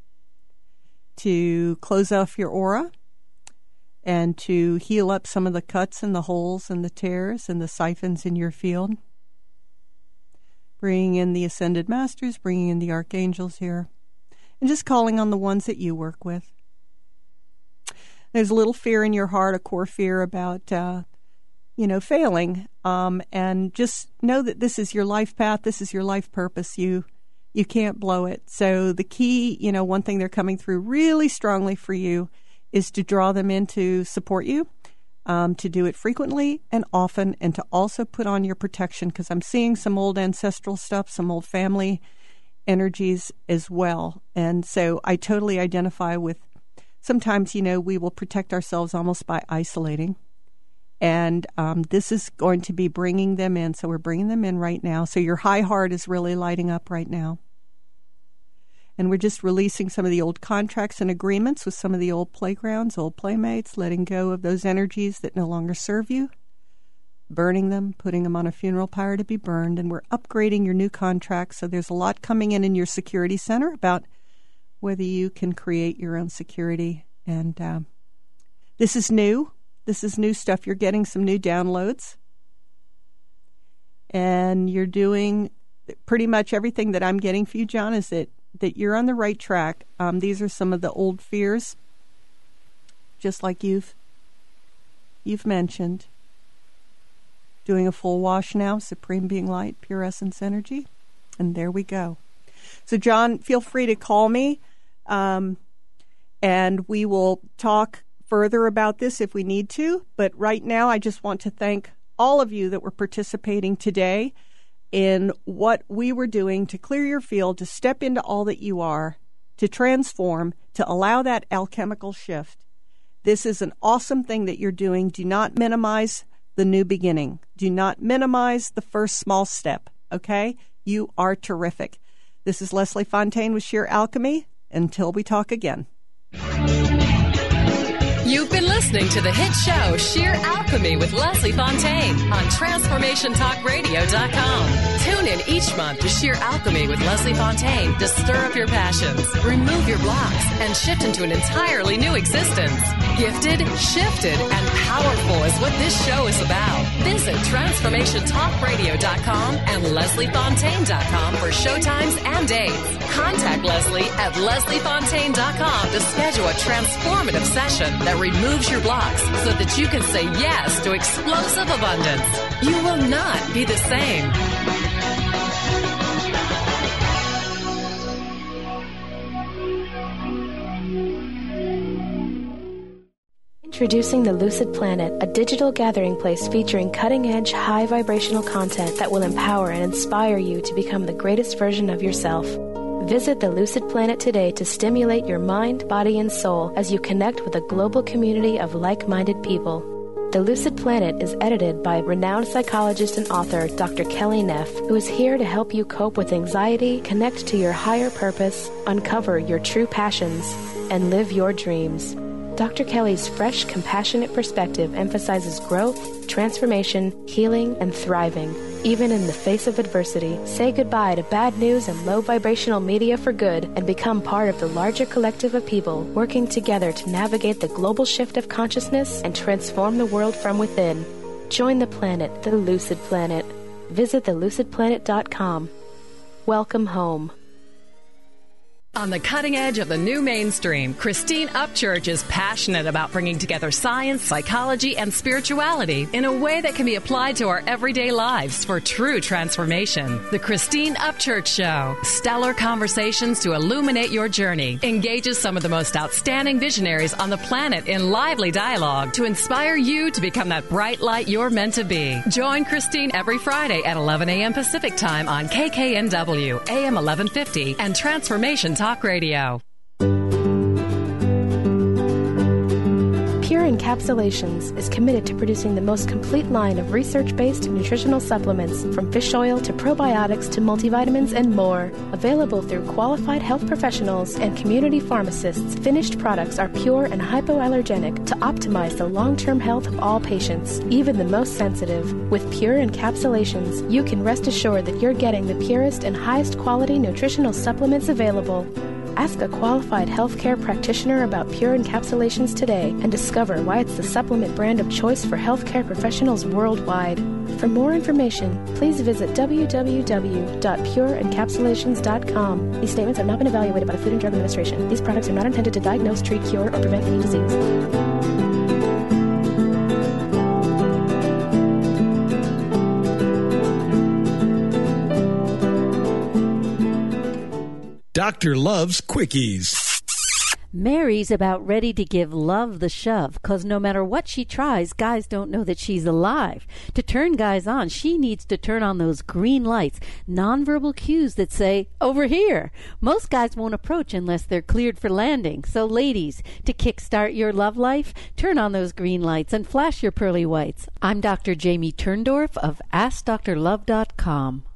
to close off your aura and to heal up some of the cuts and the holes and the tears and the siphons in your field. Bringing in the Ascended Masters, bringing in the Archangels here, and just calling on the ones that you work with. There's a little fear in your heart, a core fear about, uh, you know, failing, um, and just know that this is your life path, this is your life purpose. You You can't blow it. So the key, you know, one thing they're coming through really strongly for you is to draw them in to support you, um, to do it frequently and often, and to also put on your protection, because I'm seeing some old ancestral stuff, some old family energies as well. And so I totally identify with, sometimes, you know, we will protect ourselves almost by isolating. And um, this is going to be bringing them in. So we're bringing them in right now. So your high heart is really lighting up right now. And we're just releasing some of the old contracts and agreements with some of the old playgrounds, old playmates, letting go of those energies that no longer serve you, burning them, putting them on a funeral pyre to be burned. And we're upgrading your new contracts. So there's a lot coming in in your security center about whether you can create your own security. And uh, this is new. This is new stuff. You're getting some new downloads. And you're doing pretty much everything that I'm getting for you, John, is that, that you're on the right track. Um, these are some of the old fears, just like you've you've mentioned. Doing a full wash now, Supreme Being Light, Pure Essence Energy. And there we go. So, John, feel free to call me, um, and we will talk further about this if we need to. But right now, I just want to thank all of you that were participating today in what we were doing to clear your field, to step into all that you are, to transform, to allow that alchemical shift. This is an awesome thing that you're doing. Do not minimize the new beginning. Do not minimize the first small step, okay? You are terrific. This is Leslie Fontaine with Sheer Alchemy. Until we talk again. You've been listening to the hit show Sheer Alchemy with Leslie Fontaine on Transformation Talk Radio dot com. Tune in each month to Sheer Alchemy with Leslie Fontaine to stir up your passions, remove your blocks, and shift into an entirely new existence. Gifted, shifted, and powerful is what this show is about. Visit Transformation Talk Radio dot com and Leslie Fontaine dot com for showtimes and dates. Contact Leslie at Leslie Fontaine dot com to schedule a transformative session that removes your blocks so that you can say yes to explosive abundance. You will not be the same. Introducing the Lucid Planet, a digital gathering place featuring cutting-edge, high-vibrational content that will empower and inspire you to become the greatest version of yourself. Visit the Lucid Planet today to stimulate your mind, body, and soul as you connect with a global community of like-minded people. The Lucid Planet is edited by renowned psychologist and author Doctor Kelly Neff, who is here to help you cope with anxiety, connect to your higher purpose, uncover your true passions, and live your dreams. Doctor Kelly's fresh, compassionate perspective emphasizes growth, transformation, healing, and thriving, even in the face of adversity. Say goodbye to bad news and low vibrational media for good and become part of the larger collective of people working together to navigate the global shift of consciousness and transform the world from within. Join the planet, the Lucid Planet. Visit the lucid planet dot com. Welcome home. On the cutting edge of the new mainstream, Christine Upchurch is passionate about bringing together science, psychology, and spirituality in a way that can be applied to our everyday lives for true transformation. The Christine Upchurch Show, stellar conversations to illuminate your journey, engages some of the most outstanding visionaries on the planet in lively dialogue to inspire you to become that bright light you're meant to be. Join Christine every Friday at eleven a.m. Pacific Time on K K N W, A M eleven fifty, and Transformation Talk Radio. Pure Encapsulations is committed to producing the most complete line of research-based nutritional supplements, from fish oil to probiotics to multivitamins and more. Available through qualified health professionals and community pharmacists, finished products are pure and hypoallergenic to optimize the long-term health of all patients, even the most sensitive. With Pure Encapsulations, you can rest assured that you're getting the purest and highest quality nutritional supplements available. Ask a qualified healthcare practitioner about Pure Encapsulations today and discover why it's the supplement brand of choice for healthcare professionals worldwide. For more information, please visit w w w dot pure encapsulations dot com. These statements have not been evaluated by the Food and Drug Administration. These products are not intended to diagnose, treat, cure, or prevent any disease. Doctor loves quickies. Mary's about ready to give love the shove, 'cause no matter what she tries, guys don't know that she's alive. To turn guys on, she needs to turn on those green lights, nonverbal cues that say, over here. Most guys won't approach unless they're cleared for landing. So ladies, to kickstart your love life, turn on those green lights and flash your pearly whites. I'm Doctor Jamie Turndorf of Ask Dr Love dot com.